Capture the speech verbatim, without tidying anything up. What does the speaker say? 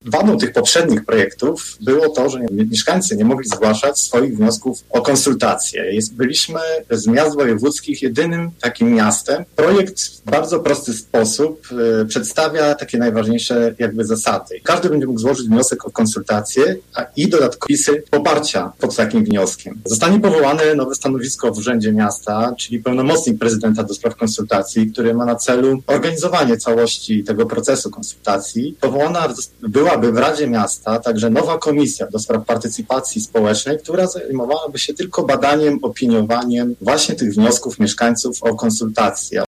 wadą tych poprzednich projektów było to, że mieszkańcy nie mogli zgłaszać swoich wniosków o konsultacje. Jest, byliśmy z miast wojewódzkich jedynym takim miastem. Projekt w bardzo prosty sposób y, przedstawia takie najważniejsze jakby zasady. Każdy będzie mógł złożyć wniosek o konsultacje a, i dodatkowe pisy poparcia pod takim wnioskiem. Zostanie powołane nowe stanowisko w Urzędzie Miasta, czyli pełnomocnik prezydenta do spraw konsultacji, który ma na celu organizowanie całości tego procesu konsultacji. Powołana byłaby w Radzie Miasta także nowa komisja do spraw partycypacji społecznej, która zajmowałaby się tylko badaniem, opiniowaniem właśnie tych wniosków mieszkańców o konsultacje.